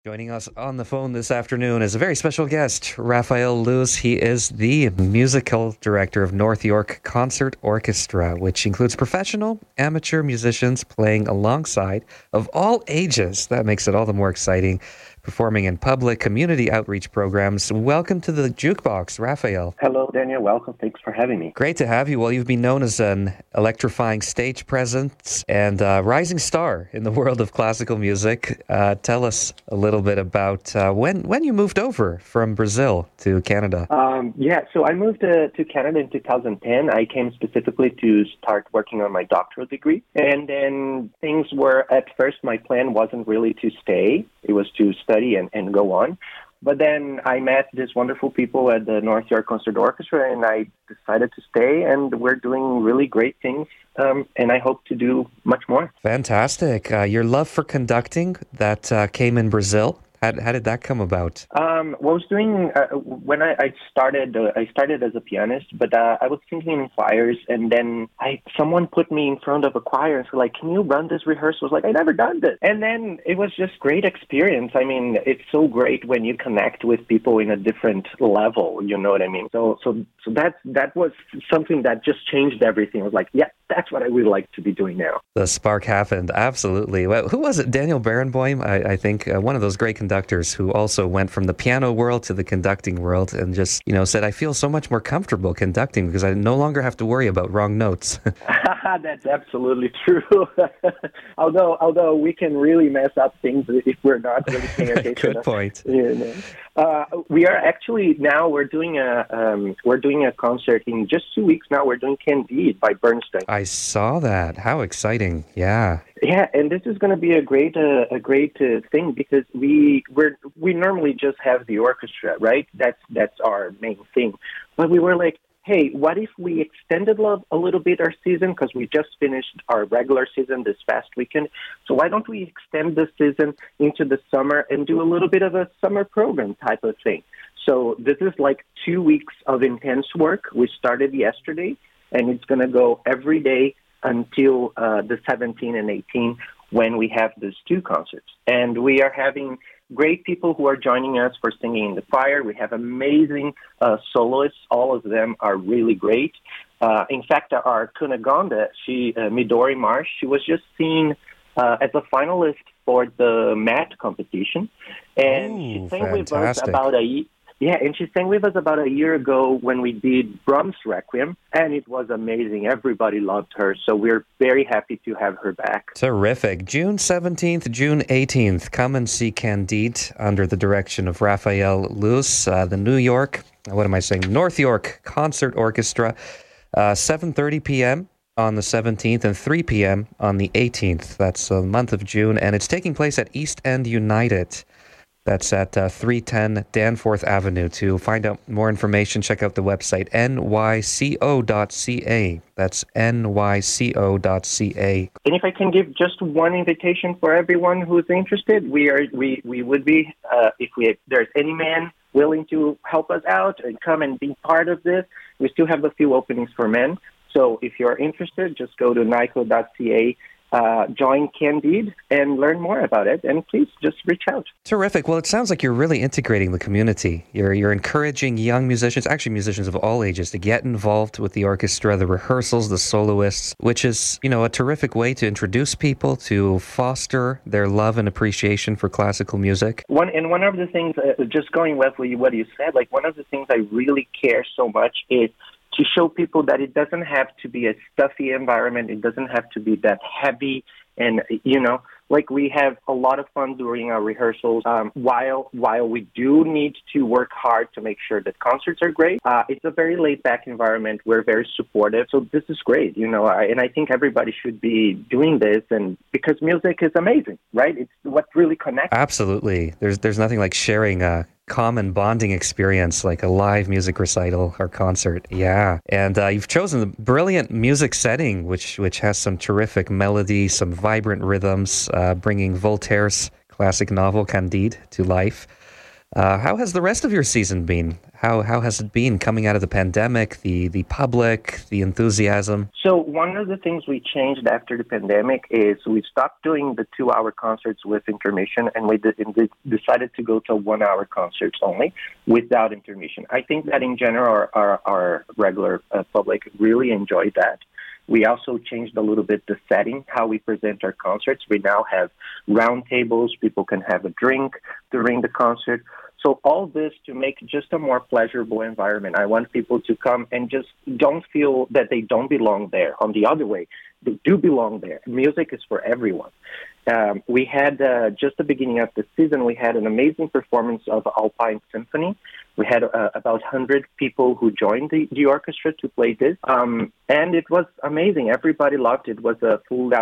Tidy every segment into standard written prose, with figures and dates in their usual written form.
Joining us on the phone this afternoon is a very special guest, Raphael Luz. He is the musical director of North York Concert Orchestra, which includes professional, amateur musicians playing alongside of all ages. That makes it all the more exciting, performing in public community outreach programs. Welcome to the Jukebox, Raphael. Hello, Daniel. Welcome. Thanks for having me. Great to have you. Well, you've been known as an electrifying stage presence and rising star in the world of classical music. Tell us a little bit about when you moved over from Brazil to Canada. So I moved to Canada in 2010. I came specifically to start working on my doctoral degree. And then things were, at first, my plan wasn't really to stay. It was to study and go on. But then I met these wonderful people at the North York Concert Orchestra, and I decided to stay, and we're doing really great things, and I hope to do much more. Fantastic. Your love for conducting, that came in Brazil. How did that come about? I was doing when I started. I started as a pianist, but I was singing in choirs, and then someone put me in front of a choir and said, like, "Can you run this rehearsal?" I was like, "I never done this," and then it was just great experience. I mean, it's so great when you connect with people in a different level. You know what I mean? So that was something that just changed everything. I was like, yeah, that's what I would like to be doing now. The spark happened, absolutely. Well, who was it? Daniel Barenboim, I think, one of those great conductors who also went from the piano world to the conducting world and just, said, I feel so much more comfortable conducting because I no longer have to worry about wrong notes. That's absolutely true. although we can really mess up things if we're not really paying attention. Good point. We are actually now we're doing a concert in just 2 weeks now. We're doing Candide by Bernstein. I saw that. How exciting! Yeah. Yeah, and this is going to be a great thing because we normally just have the orchestra, right? That's our main thing. But we were like, hey, what if we extended a little bit our season, because we just finished our regular season this past weekend. So why don't we extend the season into the summer and do a little bit of a summer program type of thing? So this is like 2 weeks of intense work. We started yesterday, and it's going to go every day until the 17th and 18th when we have these two concerts. And we are having great people who are joining us for singing in the choir. We have amazing soloists. All of them are really great. In fact, our Cunegonda, Midori Marsh, she was just seen as a finalist for the MAT competition. And she sang with us about a year ago when we did Brahms Requiem, and it was amazing. Everybody loved her, so we're very happy to have her back. Terrific. June 17th, June 18th, come and see Candide under the direction of Raphael Luz, the North York Concert Orchestra, 7:30 p.m. on the 17th and 3 p.m. on the 18th. That's the month of June, and it's taking place at East End United. That's at 310 Danforth Avenue. To find out more information, check out the website nyco.ca. That's nyco.ca. And if I can give just one invitation for everyone who's interested, we would be, if there's any man willing to help us out and come and be part of this, we still have a few openings for men. So if you're interested, just go to nyco.ca. Join Candide and learn more about it, and please just reach out. Terrific. Well, it sounds like you're really integrating the community. You're encouraging young musicians, actually musicians of all ages, to get involved with the orchestra, the rehearsals, the soloists, which is, a terrific way to introduce people, to foster their love and appreciation for classical music. One of the things, just going with what you said, like one of the things I really care so much is to show people that it doesn't have to be a stuffy environment. It doesn't have to be that heavy. And, like we have a lot of fun during our rehearsals. While we do need to work hard to make sure that concerts are great, it's a very laid-back environment. We're very supportive. So this is great, and I think everybody should be doing this, and because music is amazing, right? It's what really connects. Absolutely. There's nothing like sharing common bonding experience like a live music recital or concert. Yeah. And you've chosen the brilliant music setting, which has some terrific melody, some vibrant rhythms, bringing Voltaire's classic novel Candide to life. How has the rest of your season been? How has it been coming out of the pandemic, the public, the enthusiasm? So one of the things we changed after the pandemic is we stopped doing the 2-hour concerts with intermission, and we decided to go to 1-hour concerts only without intermission. I think that in general our regular public really enjoyed that. We also changed a little bit the setting, how we present our concerts. We now have round tables. People can have a drink during the concert. So all this to make just a more pleasurable environment. I want people to come and just don't feel that they don't belong there. On the other way, they do belong there. Music is for everyone. We had, just the beginning of the season, we had an amazing performance of Alpine Symphony. We had about 100 people who joined the orchestra to play this. And it was amazing. Everybody loved it. It was a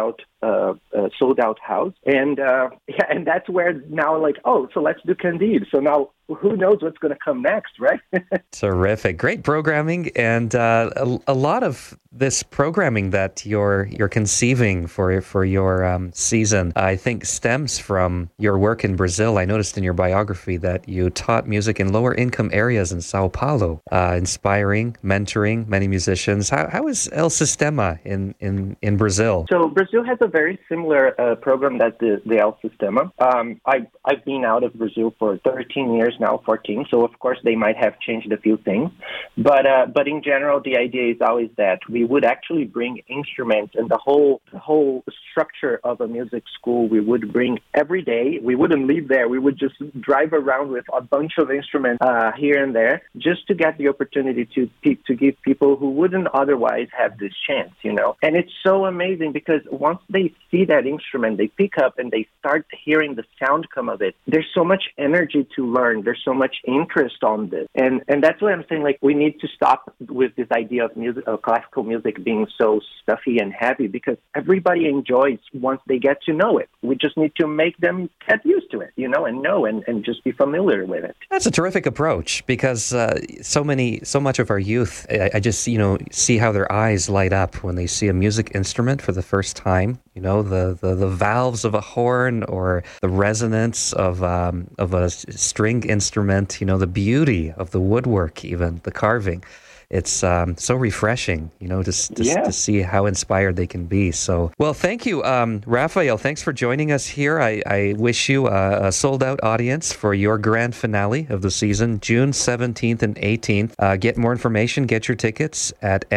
sold out house. And and that's where now so let's do Candide. So now who knows what's going to come next, right? Terrific. Great programming, and a lot of this programming that you're conceiving for your season, I think, stems from your work in Brazil. I noticed in your biography that you taught music in lower income areas in Sao Paulo, inspiring, mentoring many musicians. How is El Sistema in Brazil? So Brazil has a very similar program that the El Sistema. I've been out of Brazil for 13 years now, 14. So of course they might have changed a few things, but in general the idea is always that we would actually bring instruments, and the whole structure of a music school we would bring every day. We wouldn't leave there. We would just drive around with a bunch of instruments here and there, just to get the opportunity to give people who wouldn't otherwise have this chance, And it's so amazing because once they see that instrument, they pick up and they start hearing the sound come of it. There's so much energy to learn. There's so much interest on this. And that's why I'm saying, we need to stop with this idea of classical music being so stuffy and heavy, because everybody enjoys once they get to know it. We just need to make them get used to it, and just be familiar with it. That's a terrific approach, because so much of our youth, I just, see how their eyes light up when they see a music instrument for the first time. The valves of a horn or the resonance of a string instrument, the beauty of the woodwork, even the carving. It's so refreshing, to see how inspired they can be. So, well, thank you, Rafael. Thanks for joining us here. I wish you a sold-out audience for your grand finale of the season, June 17th and 18th. Get more information, get your tickets at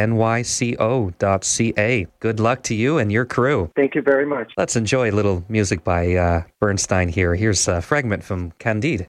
nyco.ca. Good luck to you and your crew. Thank you very much. Let's enjoy a little music by Bernstein here. Here's a fragment from Candide.